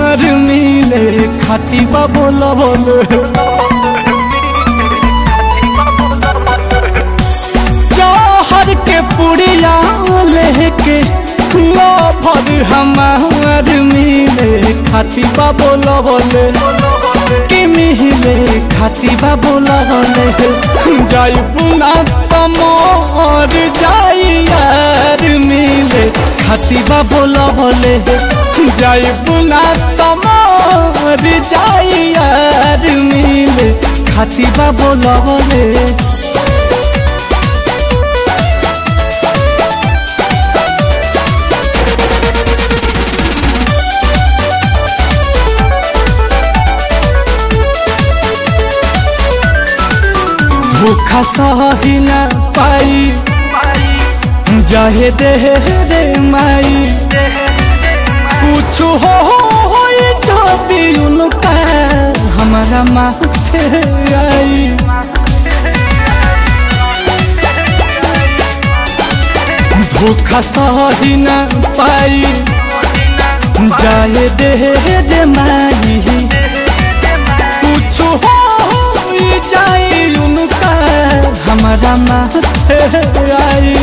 तमार मिले खाती बा बोला बोले जौहर के पुड़िया लेके भर हमार मिले खाती बा बोला बोले कि मिले खाती बा बोला बोले जाई बुना तमार जाई यार मिले खाती बा बोला बोले जाई बुना तमार जाई यार मिले खाती बा बोला बोले भूखा सही न पाई जाहे दे रे माई कुछ हो जो भी उनका हमारा माथे आई भूखा सही न पाई जाहे दे रे माई कुछ हो जाई उनका हमारा माथे आई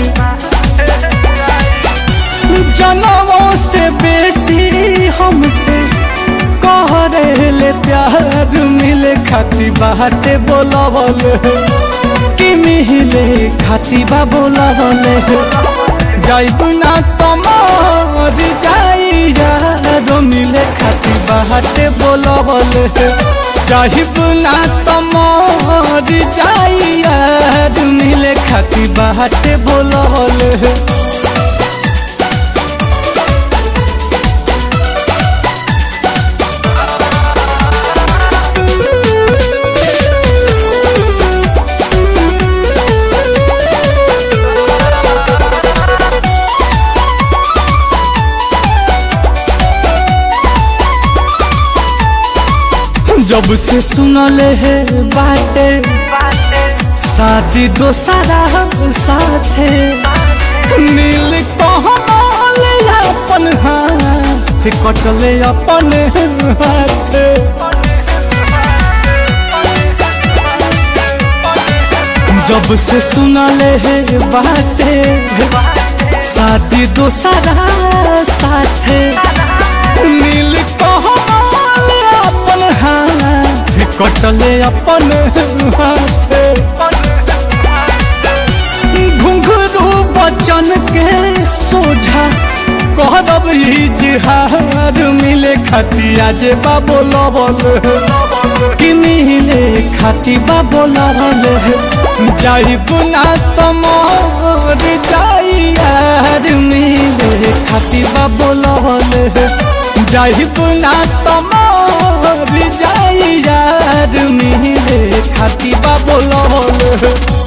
जनमों से बेसी हमसे कह रहे प्यार मिले खाती बाटे बोला बोले कि मिले खाती बा बोला बोले जाई बुना तमार जाई यार मिले खाती बाटे बोला बोले जाई बुना तमार जाई यार मिले खाती बाटे बोला बोले जब से सुनले है बाटे शादी दोसरा साथे नील कहल अपन हाथ कटले अपन हाथ जब से सुनले है बाटे शादी दोसरा साथे नील कहल अपन हाथ कटले अपन हाथ घुंघरू बचन के सोझा कहब इजहार मिले खाती आज बा बोला बोले कि मिले खाती बा बोला बोले जाई बुना तमार जाई यार मिले खाती बा बोला बोले जाई बुना तमार जाई यार मिले खाती बा बोला बोले।